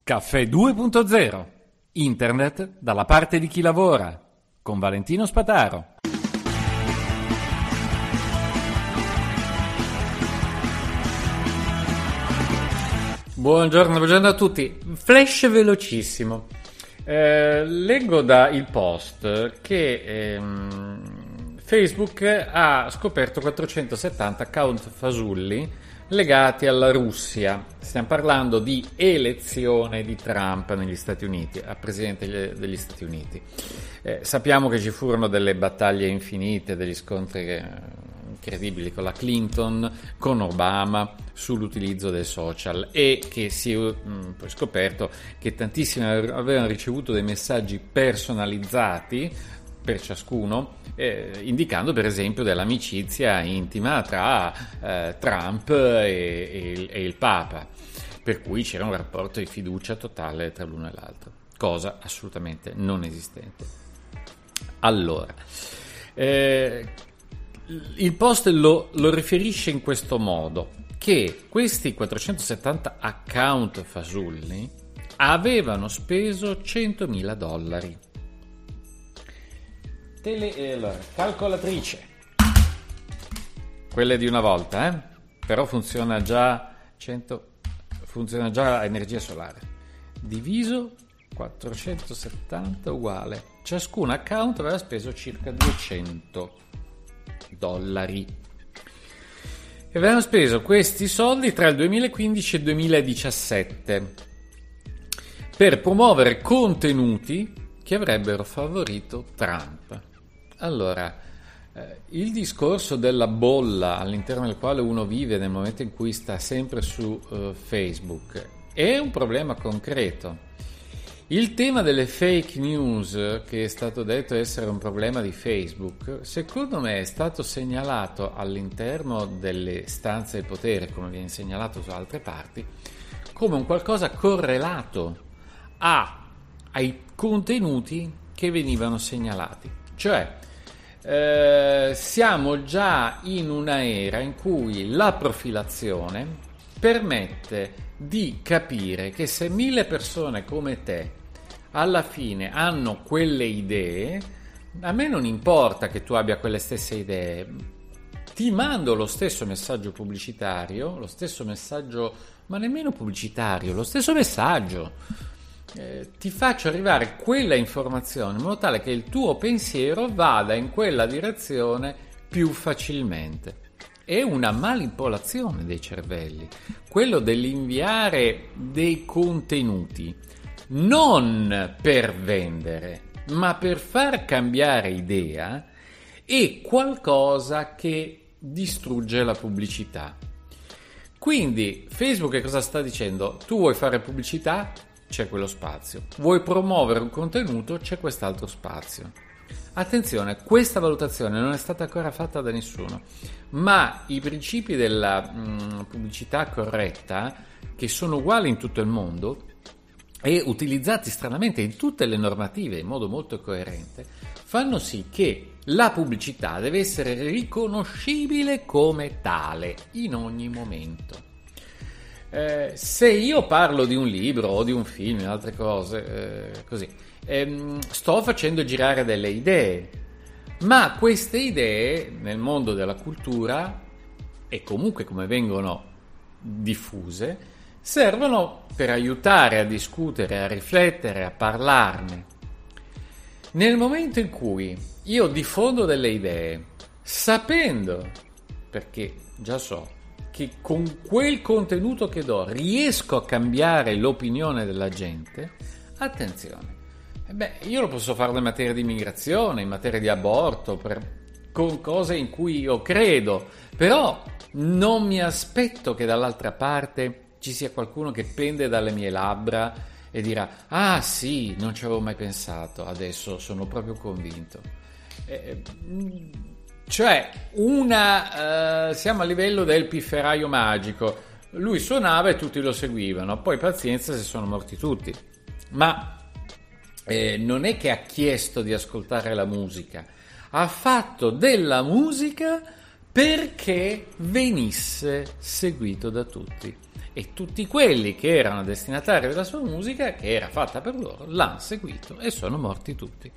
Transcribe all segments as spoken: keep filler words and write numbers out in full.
Caffè due punto zero. Internet dalla parte di chi lavora. Con Valentino Spataro. Buongiorno, buongiorno a tutti. Flash velocissimo. Eh, leggo da Il Post che ehm, Facebook ha scoperto quattrocentosettanta account fasulli legati alla Russia. Stiamo parlando di elezione di Trump negli Stati Uniti, a presidente degli Stati Uniti. Eh, sappiamo che ci furono delle battaglie infinite, degli scontri eh, incredibili con la Clinton, con Obama sull'utilizzo dei social, e che si è mh, poi scoperto che tantissimi avevano ricevuto dei messaggi personalizzati per ciascuno, eh, indicando per esempio dell'amicizia intima tra eh, Trump e, e, il, e il Papa, per cui c'era un rapporto di fiducia totale tra l'uno e l'altro, cosa assolutamente non esistente. Allora, eh, il Post lo, lo riferisce in questo modo, che questi quattrocentosettanta account fasulli avevano speso centomila dollari. Tele, eh, calcolatrice, quelle di una volta, eh? Però funziona già cento, funziona già a energia solare, diviso quattrocentosettanta uguale, ciascun account aveva speso circa duecento dollari e avevano speso questi soldi tra il duemilaquindici e il duemiladiciassette per promuovere contenuti che avrebbero favorito Trump. Allora, eh, il discorso della bolla all'interno del quale uno vive nel momento in cui sta sempre su uh, Facebook è un problema concreto. Il tema delle fake news, che è stato detto essere un problema di Facebook, secondo me è stato segnalato all'interno delle stanze del potere, come viene segnalato su altre parti, come un qualcosa correlato a, ai contenuti che venivano segnalati. Cioè, eh, siamo già in una era in cui la profilazione permette di capire che se mille persone come te alla fine hanno quelle idee, a me non importa che tu abbia quelle stesse idee, ti mando lo stesso messaggio pubblicitario, lo stesso messaggio, ma nemmeno pubblicitario, lo stesso messaggio. Eh, ti faccio arrivare quella informazione in modo tale che il tuo pensiero vada in quella direzione più facilmente. È una manipolazione dei cervelli, quello dell'inviare dei contenuti non per vendere, ma per far cambiare idea, è qualcosa che distrugge la pubblicità. Quindi Facebook che cosa sta dicendo? Tu vuoi fare pubblicità? C'è quello spazio. Vuoi promuovere un contenuto? C'è quest'altro spazio. Attenzione, questa valutazione non è stata ancora fatta da nessuno, ma i principi della mh, pubblicità corretta, che sono uguali in tutto il mondo e utilizzati stranamente in tutte le normative in modo molto coerente, fanno sì che la pubblicità deve essere riconoscibile come tale in ogni momento. Eh, se io parlo di un libro o di un film o altre cose eh, così, ehm, sto facendo girare delle idee, ma queste idee nel mondo della cultura e comunque come vengono diffuse servono per aiutare a discutere, a riflettere, a parlarne. Nel momento in cui io diffondo delle idee sapendo, perché già so che con quel contenuto che do riesco a cambiare l'opinione della gente, attenzione, eh beh, io lo posso fare in materia di immigrazione, in materia di aborto, per, con cose in cui io credo, però non mi aspetto che dall'altra parte ci sia qualcuno che pende dalle mie labbra e dirà: ah sì, non ci avevo mai pensato, adesso sono proprio convinto. Eh, Cioè, una uh, siamo a livello del pifferaio magico. Lui suonava e tutti lo seguivano, poi pazienza se sono morti tutti. Ma eh, non è che ha chiesto di ascoltare la musica, ha fatto della musica perché venisse seguito da tutti. e tutti quelli che erano destinatari della sua musica, che era fatta per loro, l'hanno seguito e sono morti tutti.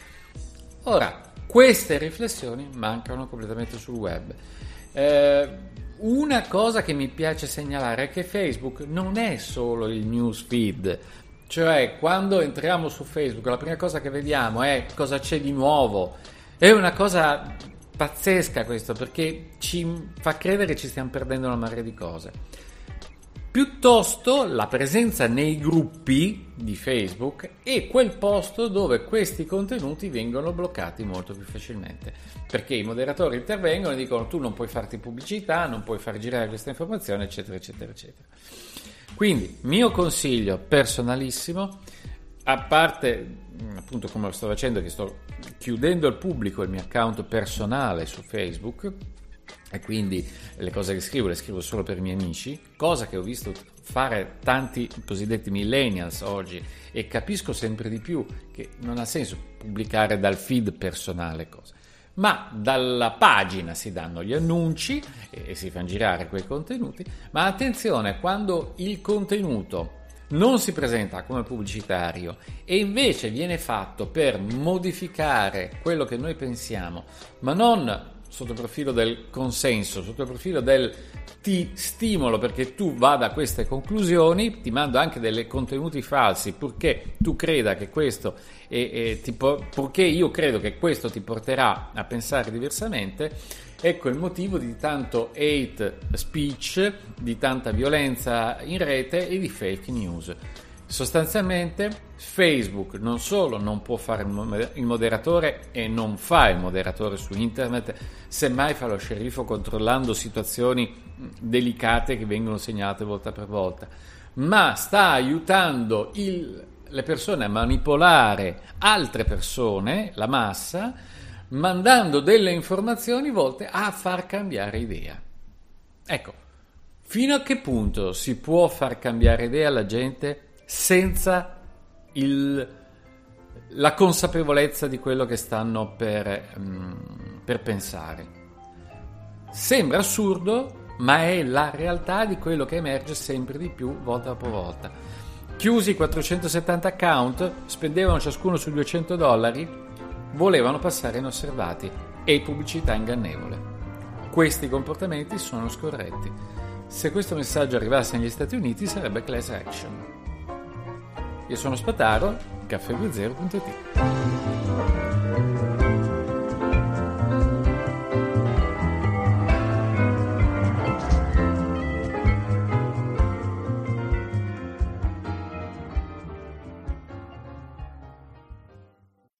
Ora, queste riflessioni mancano completamente sul web. Eh, una cosa che mi piace segnalare è che Facebook non è solo il news feed, cioè quando entriamo su Facebook la prima cosa che vediamo è cosa c'è di nuovo. È una cosa pazzesca questo, perché ci fa credere che ci stiamo perdendo una marea di cose. Piuttosto la presenza nei gruppi di Facebook è quel posto dove questi contenuti vengono bloccati molto più facilmente, perché i moderatori intervengono e dicono tu non puoi farti pubblicità, non puoi far girare questa informazione, eccetera eccetera eccetera. Quindi mio consiglio personalissimo, a parte appunto come lo sto facendo, che sto chiudendo al pubblico il mio account personale su Facebook, e quindi le cose che scrivo le scrivo solo per i miei amici, cosa che ho visto fare tanti cosiddetti millennials oggi, e capisco sempre di più che non ha senso pubblicare dal feed personale cose, ma dalla pagina si danno gli annunci e si fanno girare quei contenuti. Ma attenzione, quando il contenuto non si presenta come pubblicitario e invece viene fatto per modificare quello che noi pensiamo, ma non sotto il profilo del consenso, sotto il profilo del ti stimolo perché tu vada a queste conclusioni, ti mando anche dei contenuti falsi purché tu creda che questo e, e ti, purché io credo che questo ti porterà a pensare diversamente. Ecco il motivo di tanto hate speech, di tanta violenza in rete e di fake news. Sostanzialmente Facebook non solo non può fare il moderatore e non fa il moderatore su internet, semmai fa lo sceriffo controllando situazioni delicate che vengono segnalate volta per volta, ma sta aiutando il, le persone a manipolare altre persone, la massa, mandando delle informazioni volte a far cambiare idea. Ecco, fino a che punto si può far cambiare idea alla gente senza il, la consapevolezza di quello che stanno per, um, per pensare? Sembra assurdo, ma è la realtà di quello che emerge sempre di più volta dopo volta. Chiusi quattrocentosettanta account, spendevano ciascuno sui duecento dollari, volevano passare inosservati e pubblicità ingannevole. Questi comportamenti sono scorretti. Se questo messaggio arrivasse negli Stati Uniti sarebbe class action. Io sono Spataro, caffè due zero punto it.